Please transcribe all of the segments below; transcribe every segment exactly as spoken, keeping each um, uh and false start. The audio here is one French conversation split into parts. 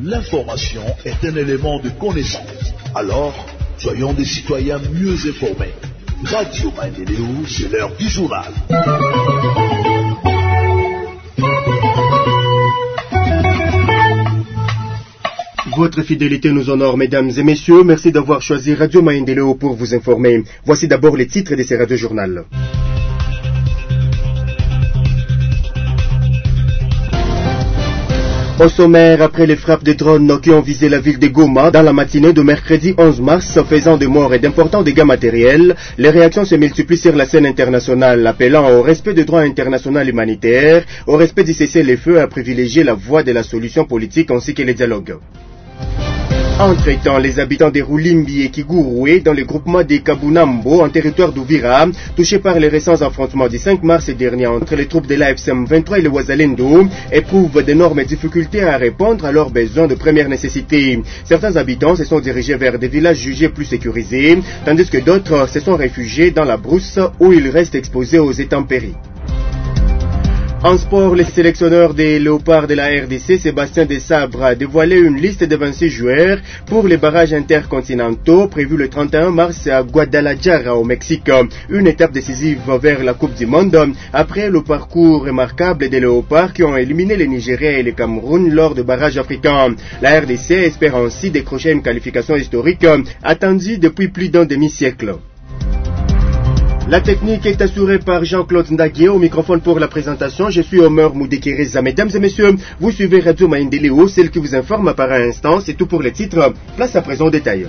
l'information est un élément de connaissance. Alors, soyons des citoyens mieux informés. Radio Maendeleo, c'est l'heure du journal. Votre fidélité nous honore, mesdames et messieurs. Merci d'avoir choisi Radio Maendeleo pour vous informer. Voici d'abord les titres de ces radio-journal. Au sommaire, après les frappes de drones qui ont visé la ville de Goma dans la matinée de mercredi onze mars, faisant des morts et d'importants dégâts matériels, les réactions se multiplient sur la scène internationale, appelant au respect du droit international humanitaire, au respect du cessez-le-feu, à privilégier la voie de la solution politique ainsi que les dialogues. Entre-temps, les habitants de Rulimbi et Kiguroué, dans le groupement des Kabunambo, en territoire d'Ouvira, touchés par les récents affrontements du cinq mars dernier entre les troupes de l'A F C M vingt-trois et le Ouazalendo, éprouvent d'énormes difficultés à répondre à leurs besoins de première nécessité. Certains habitants se sont dirigés vers des villages jugés plus sécurisés, tandis que d'autres se sont réfugiés dans la brousse où ils restent exposés aux intempéries. En sport, le sélectionneur des Léopards de la R D C, Sébastien Desabre, a dévoilé une liste de vingt-six joueurs pour les barrages intercontinentaux prévus le trente et un mars à Guadalajara au Mexique. Une étape décisive vers la Coupe du Monde après le parcours remarquable des Léopards qui ont éliminé les Nigériens et le Cameroun lors de barrages africains. La R D C espère ainsi décrocher une qualification historique attendue depuis plus d'un demi-siècle. La technique est assurée par Jean-Claude Ndaguié au microphone pour la présentation. Je suis Omer Moudekereza. Mesdames et messieurs, vous suivez Radio Maendeleo, celle qui vous informe par un instant. C'est tout pour les titres. Place à présent au détail.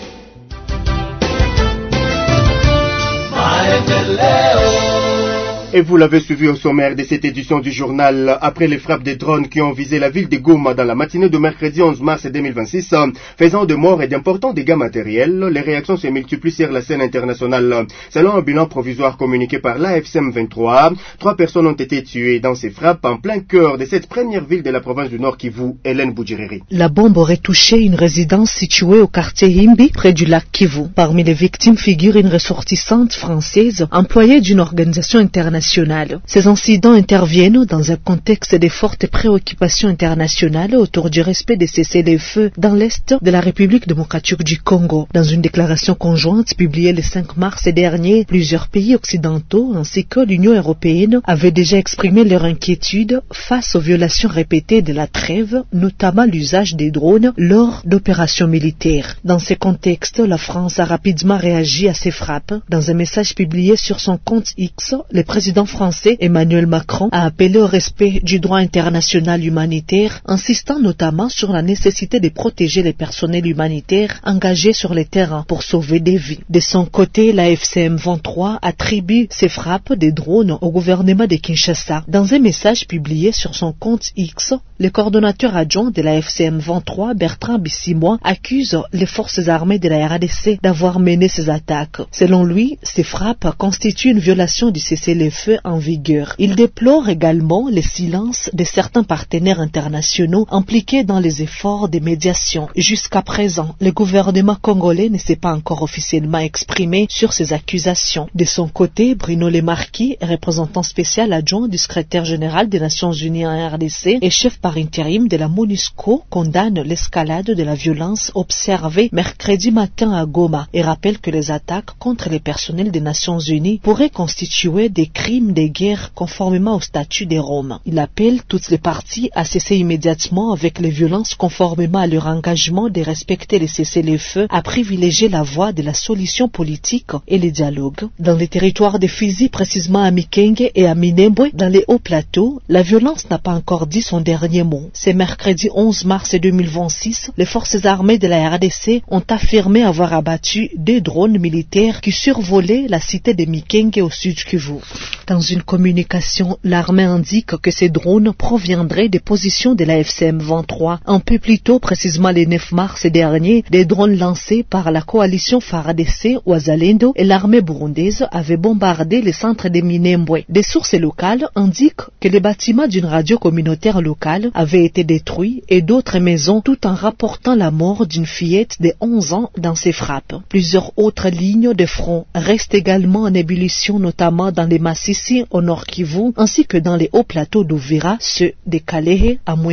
Et vous l'avez suivi au sommaire de cette édition du journal. Après les frappes des drones qui ont visé la ville de Goma dans la matinée de mercredi onze mars deux mille vingt-six, faisant de morts et d'importants dégâts matériels, les réactions se multiplient sur la scène internationale. Selon un bilan provisoire communiqué par l'A F C M vingt-trois, trois personnes ont été tuées dans ces frappes en plein cœur de cette première ville de la province du Nord Kivu, Hélène Boudjiriri. La bombe aurait touché une résidence située au quartier Himbi, près du lac Kivu. Parmi les victimes figure une ressortissante française, employée d'une organisation internationale. Ces incidents interviennent dans un contexte de fortes préoccupations internationales autour du respect des cessez-le-feu dans l'est de la République démocratique du Congo. Dans une déclaration conjointe publiée le cinq mars dernier, plusieurs pays occidentaux ainsi que l'Union européenne avaient déjà exprimé leur inquiétude face aux violations répétées de la trêve, notamment l'usage des drones lors d'opérations militaires. Dans ce contexte, la France a rapidement réagi à ces frappes. Dans un message publié sur son compte X, le président Le président français Emmanuel Macron a appelé au respect du droit international humanitaire, insistant notamment sur la nécessité de protéger les personnels humanitaires engagés sur le terrain pour sauver des vies. De son côté, la F C M vingt-trois attribue ces frappes des drones au gouvernement de Kinshasa. Dans un message publié sur son compte X, le coordonnateur adjoint de la F C M vingt-trois, Bertrand Bissimois, accuse les forces armées de la R D C d'avoir mené ces attaques. Selon lui, ces frappes constituent une violation du cessez-le-feu en vigueur. Il déplore également le silence de certains partenaires internationaux impliqués dans les efforts de médiation. Jusqu'à présent, le gouvernement congolais ne s'est pas encore officiellement exprimé sur ces accusations. De son côté, Bruno Lemarquis, représentant spécial adjoint du secrétaire général des Nations Unies en R D C et chef par intérim de la MONUSCO, condamne l'escalade de la violence observée mercredi matin à Goma et rappelle que les attaques contre les personnels des Nations Unies pourraient constituer des crimes de guerre conformément au statut de Rome. Il appelle toutes les parties à cesser immédiatement avec les violences conformément à leur engagement de respecter les cessez-le-feu, à privilégier la voie de la solution politique et le dialogue. Dans les territoires de Fizi, précisément à Mikenge et à Minembwe, dans les hauts plateaux, la violence n'a pas encore dit son dernier mot. Ce mercredi onze mars deux mille vingt-six, les forces armées de la R D C ont affirmé avoir abattu deux drones militaires qui survolaient la cité de Mikenge au sud Kivu. Dans une communication, l'armée indique que ces drones proviendraient des positions de la F C M vingt-trois. Un peu plus tôt, précisément le neuf mars dernier, des drones lancés par la coalition F A R D C, Ouazalendo et l'armée burundaise avaient bombardé les centres de Minembwe. Des sources locales indiquent que les bâtiments d'une radio communautaire locale avaient été détruits et d'autres maisons, tout en rapportant la mort d'une fillette de onze ans dans ces frappes. Plusieurs autres lignes de front restent également en ébullition, notamment dans les Massissi au nord Kivu, ainsi que dans les hauts plateaux d'Uvira, ceux de Kalehe à Mwenga.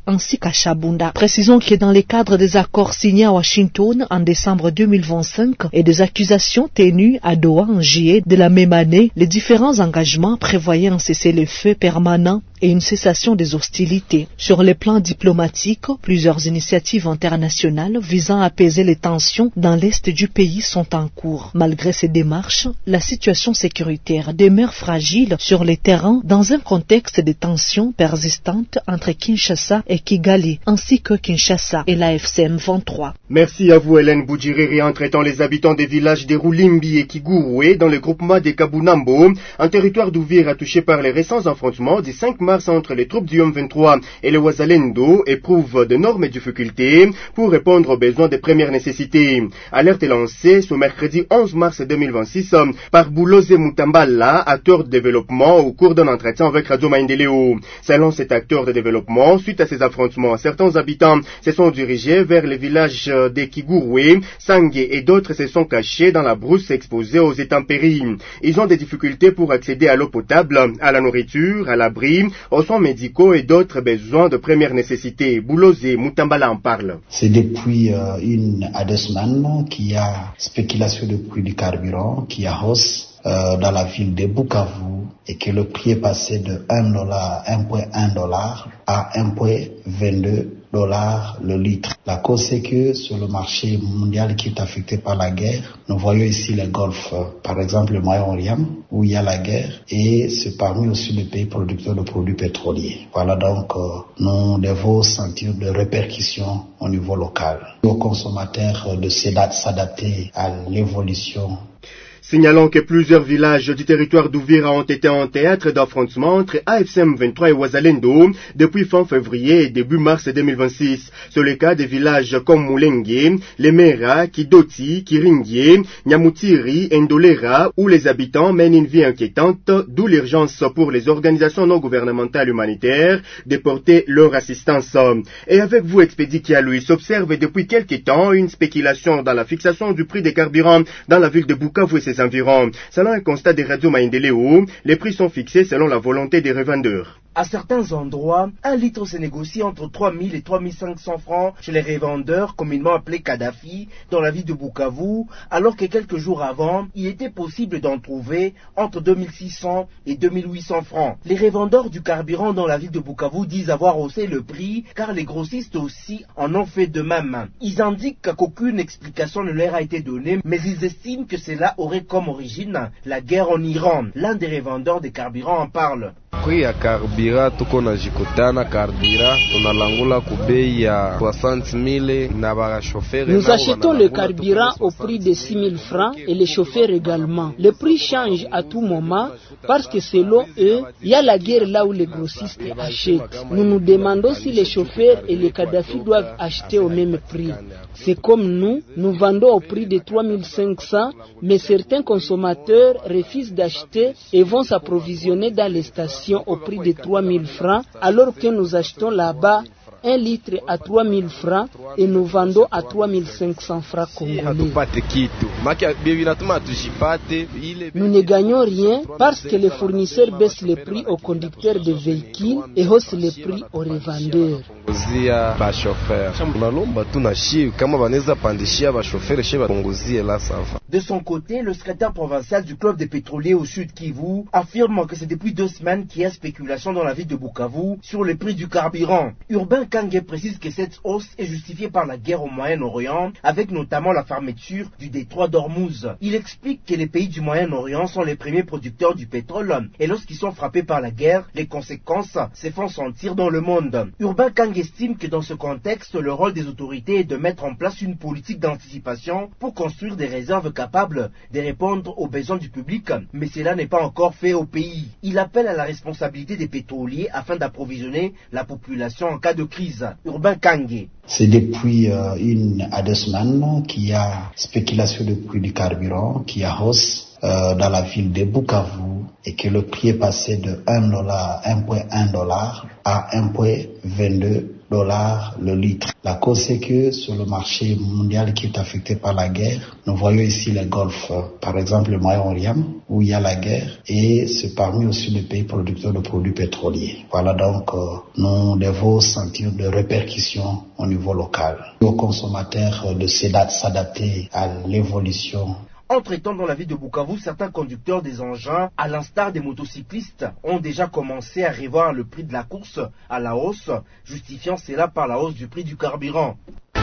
ainsi qu'à Chabunda. Précisons que dans le cadre des accords signés à Washington en décembre deux mille vingt-cinq et des accusations tenues à Doha en juillet de la même année, les différents engagements prévoyaient un cessez-le-feu permanent et une cessation des hostilités. Sur le plan diplomatique, plusieurs initiatives internationales visant à apaiser les tensions dans l'est du pays sont en cours. Malgré ces démarches, la situation sécuritaire demeure fragile sur les terrains dans un contexte de tensions persistantes entre Kinshasa et Kigali, ainsi que Kinshasa et la F C M vingt-trois. Merci à vous Hélène Boudjiriri. Entre-temps, les habitants des villages de Roulimbi et Kigouroué dans le groupement des Kabunambo, un territoire d'Ouvira touché par les récents affrontements du cinq mars entre les troupes du M vingt-trois et les Ouazalendo, éprouvent d'énormes difficultés pour répondre aux besoins des premières nécessités. Alerte est lancée ce mercredi onze mars deux mille vingt-six par Boulose Mutambala, acteur de développement, au cours d'un entretien avec Radio Maendeleo. Selon cet acteur de développement, suite à ces affrontements, certains habitants se sont dirigés vers les villages de Kigouroué, Sangué et d'autres se sont cachés dans la brousse exposée aux intempéries. Ils ont des difficultés pour accéder à l'eau potable, à la nourriture, à l'abri, aux soins médicaux et d'autres besoins de première nécessité. Boulose Mutambala en parle. C'est depuis euh, une à deux semaines qu'il y a spéculation de prix du carburant, qui a hausse euh, dans la ville de Bukavu et que le prix est passé de un dollar, un virgule un dollar à un virgule vingt-deux dollars le litre. La cause c'est que sur le marché mondial qui est affecté par la guerre, nous voyons ici les golfs, par exemple le Moyen-Orient où il y a la guerre, et c'est parmi aussi les pays producteurs de produits pétroliers. Voilà donc euh, nous devons sentir des répercussions au niveau local. Aux consommateurs de s'adapter à l'évolution. Signalons que plusieurs villages du territoire d'Ouvira ont été en théâtre d'affrontements entre A F C M vingt-trois et Ouazalendo depuis fin février et début mars deux mille vingt-six. C'est le cas des villages comme Moulengue, Lemera, Kidoti, Kiringie, Nyamutiri, Ndolera, où les habitants mènent une vie inquiétante, d'où l'urgence pour les organisations non gouvernementales humanitaires de porter leur assistance. Et avec vous, Expédit Kialou, il s'observe depuis quelque temps une spéculation dans la fixation du prix des carburants dans la ville de Bukavu et ses environs. Selon un constat des radios Maendeleo, les prix sont fixés selon la volonté des revendeurs. À certains endroits, un litre se négocie entre trois mille et trois mille cinq cents francs chez les revendeurs communément appelés Kadhafi dans la ville de Bukavu, alors que quelques jours avant, il était possible d'en trouver entre deux mille six cents et deux mille huit cents francs. Les revendeurs du carburant dans la ville de Bukavu disent avoir haussé le prix car les grossistes aussi en ont fait de même. Ils indiquent qu'aucune explication ne leur a été donnée, mais ils estiment que cela aurait comme origine la guerre en Iran. L'un des revendeurs des carburants en parle. Prix ya karbira tuko na jikutana karbira tunalangula kubei ya soixante mille na ba chauffeur. Nous achetons le carburant au prix de six mille francs et les chauffeurs également. Le prix change à tout moment parce que selon eux, il y a la guerre là où les grossistes achètent. Nous nous demandons si les chauffeurs et les Kadhafi doivent acheter au même prix. C'est comme nous, nous vendons au prix de trois mille cinq cents, mais certains consommateurs refusent d'acheter et vont s'approvisionner dans les stations au prix de trois mille francs, alors que nous achetons là-bas un litre à trois mille francs et nous vendons à trois mille cinq cents francs congolais. Nous ne gagnons rien parce que les fournisseurs baissent les prix aux conducteurs de véhicules et haussent les prix aux revendeurs. De son côté, le secrétaire provincial du club des pétroliers au sud Kivu affirme que c'est depuis deux semaines qu'il y a spéculation dans la ville de Bukavu sur les prix du carburant. Urbain Kangue précise que cette hausse est justifiée par la guerre au Moyen-Orient, avec notamment la fermeture du détroit d'Ormuz. Il explique que les pays du Moyen-Orient sont les premiers producteurs du pétrole, et lorsqu'ils sont frappés par la guerre, les conséquences se font sentir dans le monde. Urbain Kangue estime que dans ce contexte, le rôle des autorités est de mettre en place une politique d'anticipation pour construire des réserves capables de répondre aux besoins du public, mais cela n'est pas encore fait au pays. Il appelle à la responsabilité des pétroliers afin d'approvisionner la population en cas de crise. Urbain Kangue. C'est depuis euh, une à deux semaines qu'il y a spéculation de prix du carburant, qui a hausse euh, dans la ville de Bukavu et que le prix est passé de un dollar, un virgule un dollar à un virgule vingt-deux dollars le litre. La cause, c'est que sur le marché mondial qui est affecté par la guerre, nous voyons ici les golfs, par exemple le Moyen-Orient, où il y a la guerre, et c'est parmi aussi les pays producteurs de produits pétroliers. Voilà donc, euh, nous devons sentir des répercussions au niveau local. Aux consommateurs de s'adapter à l'évolution. Entre-temps, dans la ville de Bukavu, certains conducteurs des engins, à l'instar des motocyclistes, ont déjà commencé à revoir le prix de la course à la hausse, justifiant cela par la hausse du prix du carburant.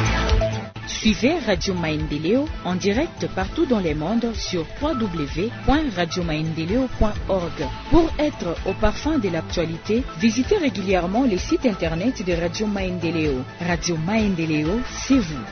Suivez Radio Maendeleo en direct partout dans le monde sur w w w point radio maendeleo point org. Pour être au parfum de l'actualité, visitez régulièrement les sites internet de Radio Maendeleo. Radio Maendeleo, c'est vous.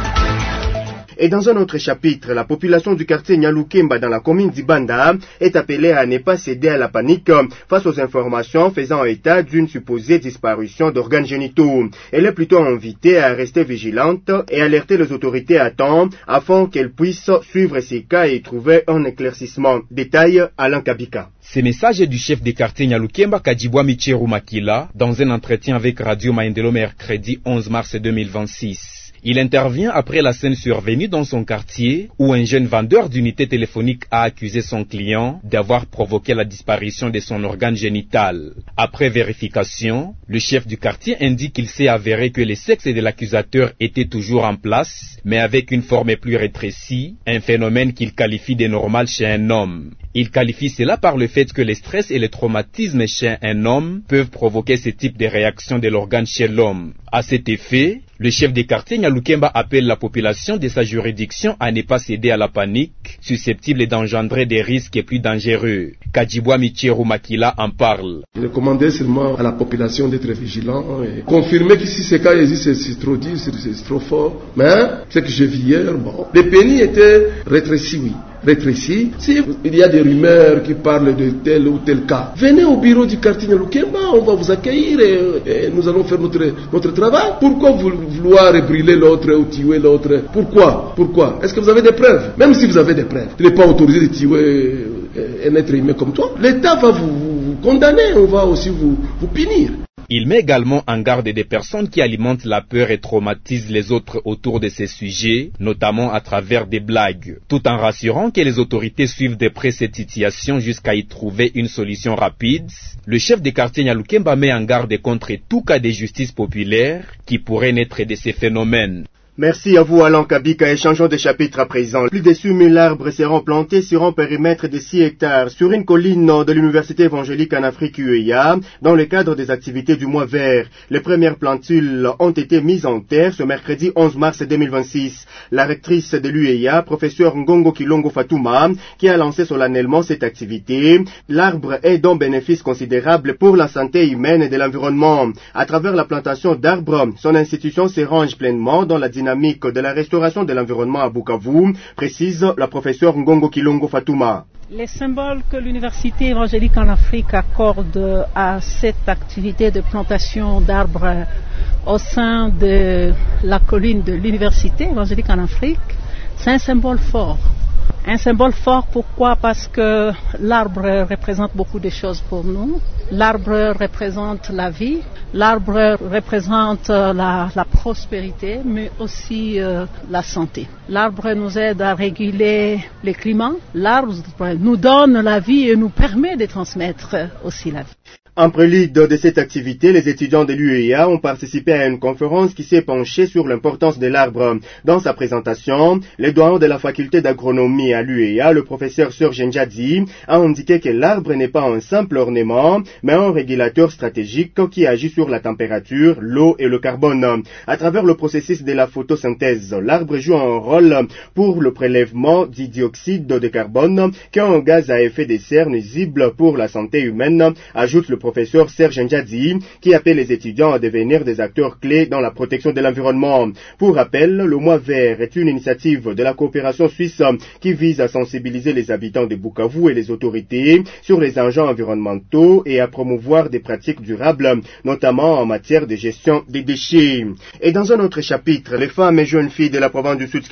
Et dans un autre chapitre, la population du quartier Nyalukemba dans la commune d'Ibanda est appelée à ne pas céder à la panique face aux informations faisant état d'une supposée disparition d'organes génitaux. Elle est plutôt invitée à rester vigilante et alerter les autorités à temps afin qu'elles puissent suivre ces cas et trouver un éclaircissement. Détail Alain Kabika. Ces messages du chef des quartiers Nyalukemba Kadibwa Micheru Makila dans un entretien avec Radio Maendeleo mercredi onze mars deux mille vingt-six. Il intervient après la scène survenue dans son quartier où un jeune vendeur d'unités téléphoniques a accusé son client d'avoir provoqué la disparition de son organe génital. Après vérification, le chef du quartier indique qu'il s'est avéré que le sexe de l'accusateur était toujours en place, mais avec une forme plus rétrécie, un phénomène qu'il qualifie de normal chez un homme. Il qualifie cela par le fait que le stress et le traumatisme chez un homme peuvent provoquer ce type de réaction de l'organe chez l'homme. À cet effet, le chef des quartiers Nyalukemba appelle la population de sa juridiction à ne pas céder à la panique, susceptible d'engendrer des risques plus dangereux. Kadibwa Micheru Makila en parle. Je recommandais seulement à la population d'être vigilant et confirmer que si ces cas existent, c'est trop dur, c'est trop fort. Mais ce que j'ai vu hier, bon, les pénis étaient rétrécis, oui. rétréci. Si il y a des rumeurs qui parlent de tel ou tel cas, venez au bureau du quartier Nyalukemba, on va vous accueillir et, et nous allons faire notre, notre travail. Pourquoi vous vouloir brûler l'autre ou tuer l'autre? Pourquoi? Pourquoi? Est-ce que vous avez des preuves? Même si vous avez des preuves, tu n'es pas autorisé de tuer un être humain comme toi. L'État va vous, vous, vous condamner, on va aussi vous, vous punir. Il met également en garde des personnes qui alimentent la peur et traumatisent les autres autour de ces sujets, notamment à travers des blagues, tout en rassurant que les autorités suivent de près cette situation jusqu'à y trouver une solution rapide. Le chef des quartiers Nyalukemba met en garde contre tout cas de justice populaire qui pourrait naître de ces phénomènes. Merci à vous Alain Kabika et changeons de chapitre à présent. Plus de six mille arbres seront plantés sur un périmètre de six hectares sur une colline de l'Université évangélique en Afrique U E A dans le cadre des activités du mois vert. Les premières plantules ont été mises en terre ce mercredi onze mars deux mille vingt-six. La rectrice de l'U E A, professeur Ngongo Kilongo Fatouma, qui a lancé solennellement cette activité, l'arbre est d'un bénéfice considérable pour la santé humaine et de l'environnement. À travers la plantation d'arbres, son institution se range pleinement dans la dynamique de la restauration de l'environnement à Bukavu, précise la professeure Ngongo Kilongo Fatouma. Les symboles que l'Université évangélique en Afrique accorde à cette activité de plantation d'arbres au sein de la colline de l'Université évangélique en Afrique, c'est un symbole fort. Un symbole fort, pourquoi? Parce que l'arbre représente beaucoup de choses pour nous. L'arbre représente la vie, l'arbre représente la, la prospérité, mais aussi euh, la santé. L'arbre nous aide à réguler le climat, l'arbre nous donne la vie et nous permet de transmettre aussi la vie. En prélude de cette activité, les étudiants de l'U E A ont participé à une conférence qui s'est penchée sur l'importance de l'arbre. Dans sa présentation, le doyen de la faculté d'agronomie à l'U E A, le professeur Serge Njadzi, a indiqué que l'arbre n'est pas un simple ornement, mais un régulateur stratégique qui agit sur la température, l'eau et le carbone. À travers le processus de la photosynthèse, l'arbre joue un rôle pour le prélèvement du dioxyde de carbone, qui est un gaz à effet de serre nuisible pour la santé humaine, ajoute le professeur Serge Njadzi, qui appelle les étudiants à devenir des acteurs clés dans la protection de l'environnement. Pour rappel, le mois vert est une initiative de la coopération suisse qui vise à sensibiliser les habitants de Bukavu et les autorités sur les enjeux environnementaux et à promouvoir des pratiques durables, notamment en matière de gestion des déchets. Et dans un autre chapitre, les femmes et jeunes filles de la province du Sud Kivu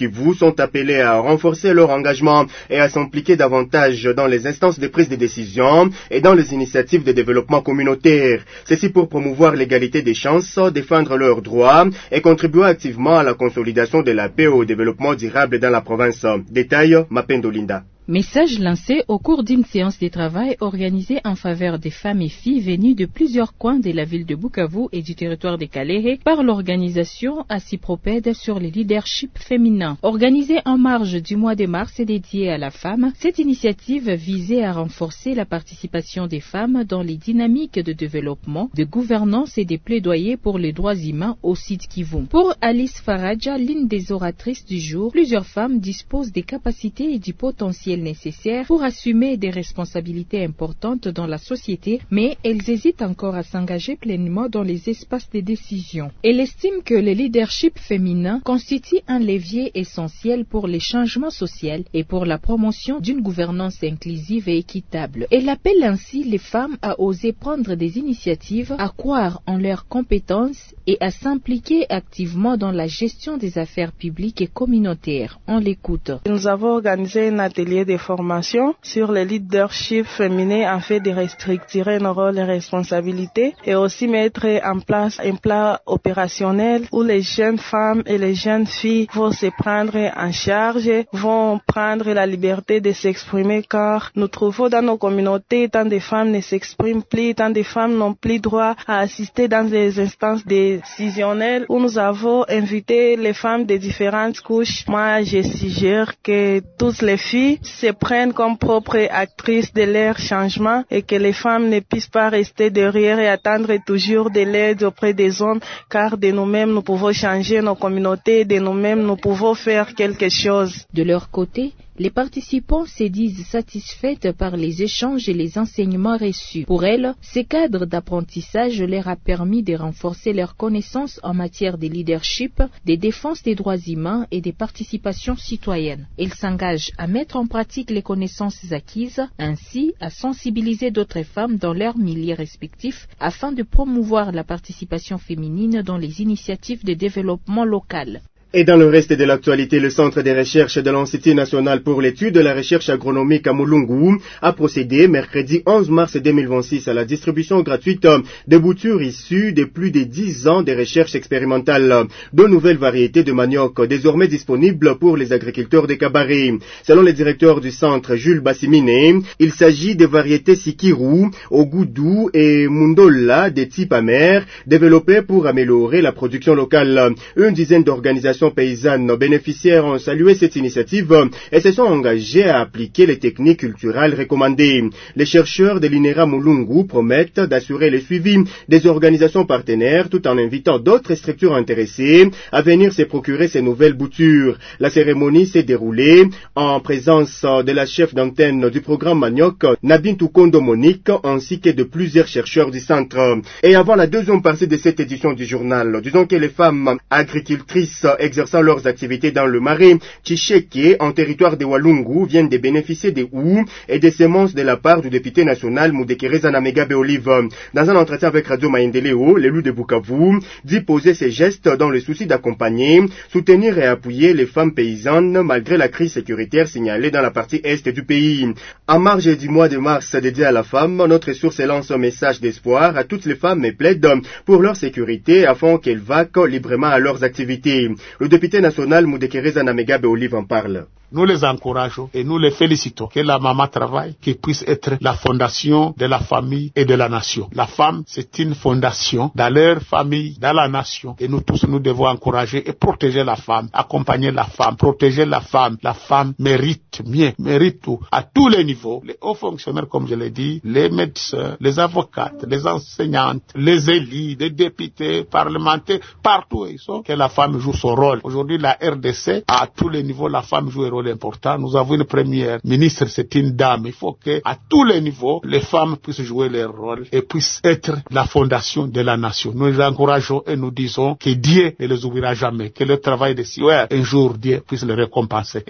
Kivu sont appelées à renforcer leur engagement et à s'impliquer davantage dans les instances de prise de décision et dans les initiatives de développement communautaire. Ceci pour promouvoir l'égalité des chances, défendre leurs droits et contribuer activement à la consolidation de la paix et au développement durable dans la province. Détail, Mapendo Linda. Message lancé au cours d'une séance de travail organisée en faveur des femmes et filles venues de plusieurs coins de la ville de Bukavu et du territoire de Kalehe par l'organisation Asipropède sur le leadership féminin. Organisée en marge du mois de mars et dédiée à la femme, cette initiative visait à renforcer la participation des femmes dans les dynamiques de développement, de gouvernance et des plaidoyers pour les droits humains au Sud Kivu. Pour Alice Faraja, l'une des oratrices du jour, plusieurs femmes disposent des capacités et du potentiel nécessaires pour assumer des responsabilités importantes dans la société, mais elles hésitent encore à s'engager pleinement dans les espaces de décision. Elle estime que le leadership féminin constitue un levier essentiel pour les changements sociaux et pour la promotion d'une gouvernance inclusive et équitable. Elle appelle ainsi les femmes à oser prendre des initiatives, à croire en leurs compétences et à s'impliquer activement dans la gestion des affaires publiques et communautaires. On l'écoute. Nous avons organisé un atelier de formation sur le leadership féminin afin de restructurer nos rôles et responsabilités et aussi mettre en place un plan opérationnel où les jeunes femmes et les jeunes filles vont se prendre en charge, vont prendre la liberté de s'exprimer car nous trouvons dans nos communautés tant de femmes ne s'expriment plus, tant de femmes n'ont plus droit à assister dans les instances décisionnelles où nous avons invité les femmes de différentes couches. Moi, je suggère que toutes les filles se prennent comme propres actrices de leur changement et que les femmes ne puissent pas rester derrière et attendre toujours de l'aide auprès des hommes car de nous-mêmes nous pouvons changer nos communautés, de nous-mêmes nous pouvons faire quelque chose. De leur côté, les participants se disent satisfaites par les échanges et les enseignements reçus. Pour elles, ce cadre d'apprentissage leur a permis de renforcer leurs connaissances en matière de leadership, de défense des droits humains et de participation citoyenne. Elles s'engagent à mettre en pratique les connaissances acquises, ainsi à sensibiliser d'autres femmes dans leurs milieux respectifs afin de promouvoir la participation féminine dans les initiatives de développement local. Et dans le reste de l'actualité, le Centre de recherche de l'Institut national pour l'étude de la recherche agronomique à Mulungu a procédé mercredi onze mars deux mille vingt-six à la distribution gratuite de boutures issues de plus de dix ans de recherche expérimentale. Deux nouvelles variétés de manioc désormais disponibles pour les agriculteurs de Kabare. Selon le directeur du centre, Jules Bassimine, il s'agit de variétés Sikiru, au goût doux et Mundola de type amer, développées pour améliorer la production locale. Une dizaine d'organisations paysannes bénéficiaires ont salué cette initiative et se sont engagées à appliquer les techniques culturelles recommandées. Les chercheurs de l'I N E R A Mulungu promettent d'assurer le suivi des organisations partenaires tout en invitant d'autres structures intéressées à venir se procurer ces nouvelles boutures. La cérémonie s'est déroulée en présence de la chef d'antenne du programme Manioc, Nabintu Kondo Monique, ainsi que de plusieurs chercheurs du centre. Et avant la deuxième partie de cette édition du journal, disons que les femmes agricultrices exerçant leurs activités dans le marais Tchisheke, en territoire de Walungu, viennent de bénéficier des houes et des semences de la part du député national Mudekereza Namegabe Olive. Dans un entretien avec Radio Maendeleo, l'élu de Bukavu dit poser ses gestes dans le souci d'accompagner, soutenir et appuyer les femmes paysannes malgré la crise sécuritaire signalée dans la partie est du pays. En marge du mois de mars dédié à la femme, notre source lance un message d'espoir à toutes les femmes et plaide pour leur sécurité afin qu'elles vaquent librement à leurs activités. Le député national Mudekereza Namegabe Olive en parle. Nous les encourageons et nous les félicitons que la maman travaille, qui puisse être la fondation de la famille et de la nation. La femme, c'est une fondation dans leur famille, dans la nation. Et nous tous, nous devons encourager et protéger la femme, accompagner la femme, protéger la femme. La femme mérite mieux, mérite tout, à tous les niveaux. Les hauts fonctionnaires, comme je l'ai dit, les médecins, les avocates, les enseignantes, les élus, les députés, parlementaires, partout ils sont, que la femme joue son rôle. Aujourd'hui, la R D C, à tous les niveaux, la femme joue un rôle important. Nous avons une première ministre, c'est une dame. Il faut que, à tous les niveaux, les femmes puissent jouer leur rôle et puissent être la fondation de la nation. Nous les encourageons et nous disons que Dieu ne les oubliera jamais, que le travail de si ouais, un jour Dieu puisse les récompenser.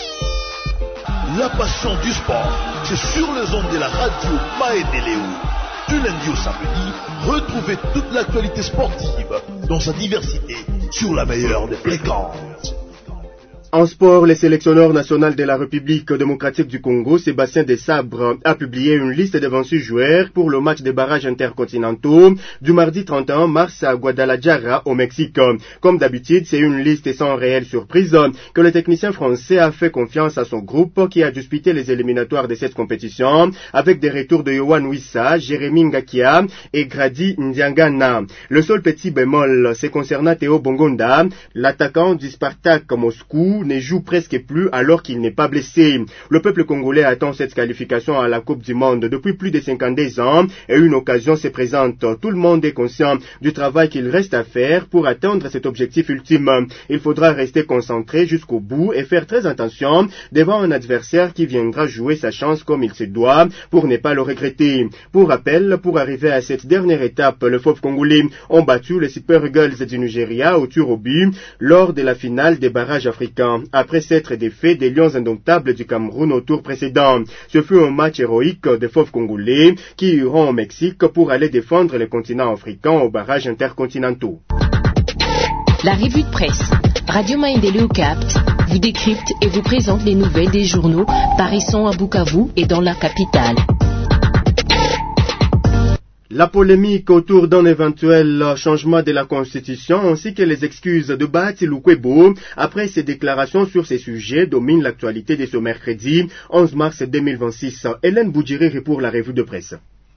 La passion du sport, c'est sur les ondes de la radio Maendeleo. Du lundi au samedi, retrouvez toute l'actualité sportive dans sa diversité sur la meilleure des fréquences. En sport, le sélectionneur national de la République démocratique du Congo, Sébastien Desabre, a publié une liste de vingt-six joueurs pour le match des barrages intercontinentaux du mardi trente et un mars à Guadalajara, au Mexique. Comme d'habitude, c'est une liste sans réelle surprise que le technicien français a fait confiance à son groupe qui a disputé les éliminatoires de cette compétition avec des retours de Yohan Wissa, Jérémy Ngakia et Grady Ndiangana. Le seul petit bémol, c'est concernant Théo Bongonda, l'attaquant du Spartak Moscou ne joue presque plus alors qu'il n'est pas blessé. Le peuple congolais attend cette qualification à la Coupe du Monde depuis plus de cinquante-deux ans et une occasion se présente. Tout le monde est conscient du travail qu'il reste à faire pour atteindre cet objectif ultime. Il faudra rester concentré jusqu'au bout et faire très attention devant un adversaire qui viendra jouer sa chance comme il se doit pour ne pas le regretter. Pour rappel, pour arriver à cette dernière étape, le F O F congolais ont battu les Super Eagles du Nigeria au tir au but lors de la finale des barrages africains. Après s'être défait des Lions indomptables du Cameroun au tour précédent, ce fut un match héroïque des F O F congolais qui iront au Mexique pour aller défendre le continent africain aux barrages intercontinentaux. La revue de presse Radio Maendeleo capte, vous décrypte et vous présente les nouvelles des journaux paraissant à Bukavu et dans la capitale. La polémique autour d'un éventuel changement de la Constitution ainsi que les excuses de Bahati Lukwebo après ses déclarations sur ces sujets dominent l'actualité de ce mercredi onze mars deux mille vingt-six. Hélène Boudjiri pour la revue de presse.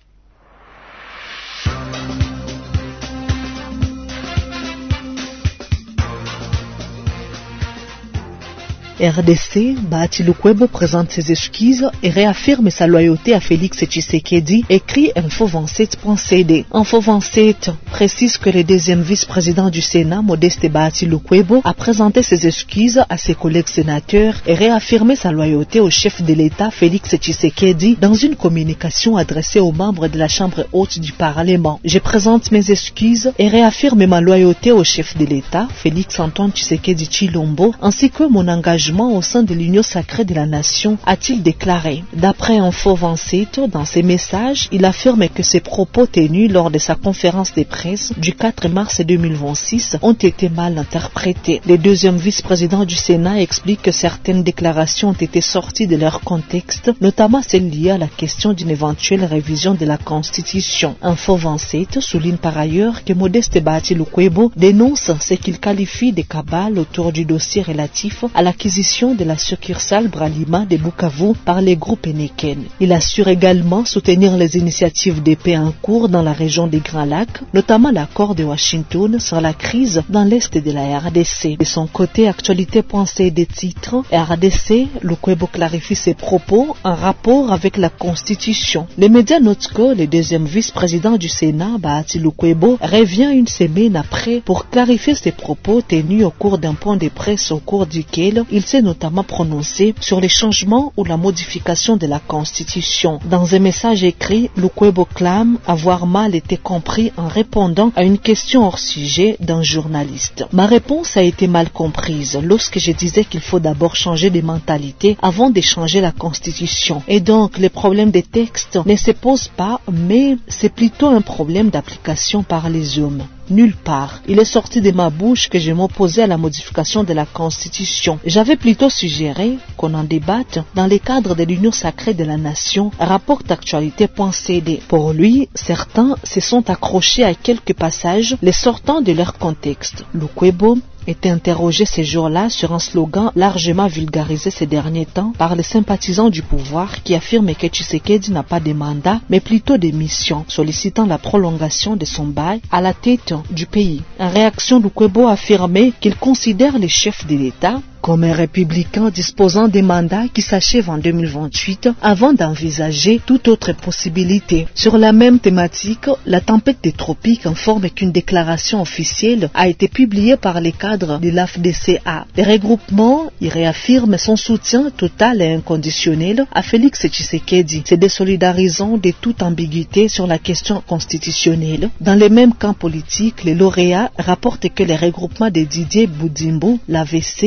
R D C, Bahati Lukwebo présente ses excuses et réaffirme sa loyauté à Félix Tshisekedi, écrit info vingt-sept point c d. info vingt-sept précise que le deuxième vice-président du Sénat, Modeste Bahati Lukwebo, a présenté ses excuses à ses collègues sénateurs et réaffirmé sa loyauté au chef de l'État, Félix Tshisekedi, dans une communication adressée aux membres de la Chambre haute du Parlement. Je présente mes excuses et réaffirme ma loyauté au chef de l'État, Félix Antoine Tshisekedi Tshilombo, ainsi que mon engagement au sein de l'Union sacrée de la nation, a-t-il déclaré. D'après Info vingt-sept, dans ses messages, il affirme que ses propos tenus lors de sa conférence de presse du quatre mars deux mille vingt-six ont été mal interprétés. Le deuxième vice-président du Sénat explique que certaines déclarations ont été sorties de leur contexte, notamment celles liées à la question d'une éventuelle révision de la Constitution. Info vingt-sept souligne par ailleurs que Modeste Bahati Lukwebo dénonce ce qu'il qualifie de cabale autour du dossier relatif à l'acquisition de la succursale Bralima de Bukavu par les groupes Eneken. Il assure également soutenir les initiatives de paix en cours dans la région des Grands Lacs, notamment l'accord de Washington sur la crise dans l'est de la R D C. De son côté, actualité point c d titres R D C, Lukwebo clarifie ses propos en rapport avec la Constitution. Les médias notent que le deuxième vice-président du Sénat, Bahati Lukwebo, revient une semaine après pour clarifier ses propos tenus au cours d'un point de presse au cours duquel il s'est notamment prononcé sur les changements ou la modification de la Constitution. Dans un message écrit, Lukwebo clame avoir mal été compris en répondant à une question hors sujet d'un journaliste. Ma réponse a été mal comprise lorsque je disais qu'il faut d'abord changer de mentalité avant de changer la Constitution. Et donc, le problème des textes ne se pose pas, mais c'est plutôt un problème d'application par les hommes. Nulle part. Il est sorti de ma bouche que je m'opposais à la modification de la Constitution. J'avais plutôt suggéré qu'on en débatte dans le cadre de l'Union sacrée de la nation, rapporte actualité point c d. Pour lui, certains se sont accrochés à quelques passages les sortant de leur contexte. Lukwebo était interrogé ces jours-là sur un slogan largement vulgarisé ces derniers temps par les sympathisants du pouvoir qui affirment que Tshisekedi n'a pas de mandat mais plutôt des missions, sollicitant la prolongation de son bail à la tête du pays. En réaction, Lukwebo a affirmé qu'il considère les chefs de l'État comme un républicain disposant des mandats qui s'achèvent en deux mille vingt-huit avant d'envisager toute autre possibilité. Sur la même thématique, la tempête des tropiques informe qu'une déclaration officielle a été publiée par les cadres de l'A F D C A. Le regroupement y réaffirme son soutien total et inconditionnel à Félix Tshisekedi, se désolidarisant de toute ambiguïté sur la question constitutionnelle. Dans les mêmes camps politiques, les lauréats rapportent que le regroupement de Didier Boudimbo, l'A V C, s'est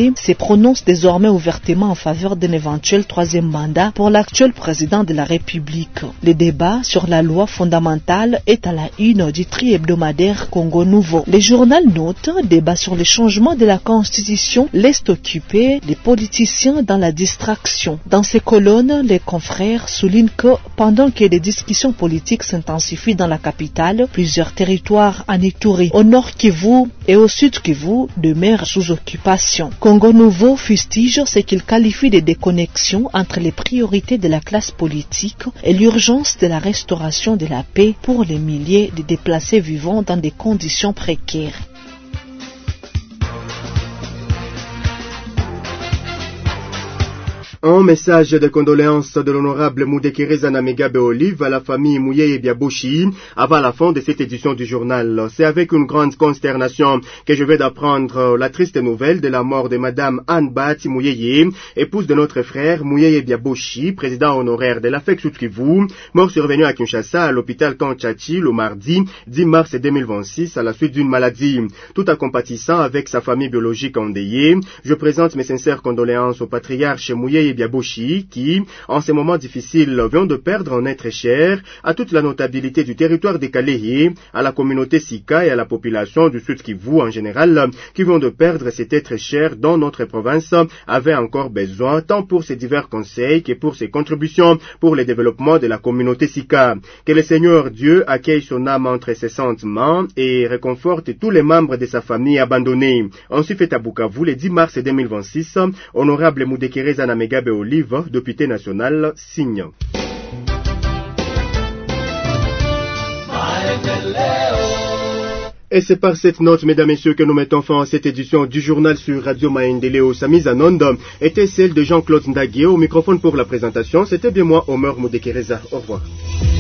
prononce désormais ouvertement en faveur d'un éventuel troisième mandat pour l'actuel président de la République. Le débat sur la loi fondamentale est à la une du tri-hebdomadaire Congo Nouveau. Le journal note, débat sur le changement de la Constitution laisse occuper les politiciens dans la distraction. Dans ces colonnes, les confrères soulignent que pendant que les discussions politiques s'intensifient dans la capitale, plusieurs territoires en Ituri, au nord Kivu et au sud Kivu demeurent sous occupation. Congo Nouveau fustige ce qu'il qualifie de déconnexion entre les priorités de la classe politique et l'urgence de la restauration de la paix pour les milliers de déplacés vivant dans des conditions précaires. Un message de condoléances de l'honorable Mudekereza Namegabe Olive à la famille Mouyeye Biaboshi avant la fin de cette édition du journal. C'est avec une grande consternation que je vais d'apprendre la triste nouvelle de la mort de madame Anne Bati Mouyeye, épouse de notre frère Mouyeye Biaboshi, président honoraire de l'A F E C Sud-Kivu, mort survenu à Kinshasa à l'hôpital Kanchachi le mardi dix mars deux mille vingt-six à la suite d'une maladie. Tout en compatissant avec sa famille biologique endeuillée, je présente mes sincères condoléances au patriarche Mouyeye Biaboshi qui, en ces moments difficiles, vient de perdre un être cher, à toute la notabilité du territoire de Kalehi, à la communauté Sika et à la population du Sud Kivu en général, qui vient de perdre cet être cher dont notre province avait encore besoin, tant pour ses divers conseils que pour ses contributions pour le développement de la communauté Sika. Que le Seigneur Dieu accueille son âme entre ses saintes mains et réconforte tous les membres de sa famille abandonnés. Ensuite fait à Bukavu le dix mars deux mille vingt-six, honorable Mudekereza Namegabe Olive, député national, signe. Et c'est par cette note, mesdames et messieurs, que nous mettons fin à cette édition du journal sur Radio Maendeleo. Sa mise en onde était celle de Jean-Claude Ndaguié. Au microphone pour la présentation, c'était bien moi, Omer Mudekereza. Au revoir.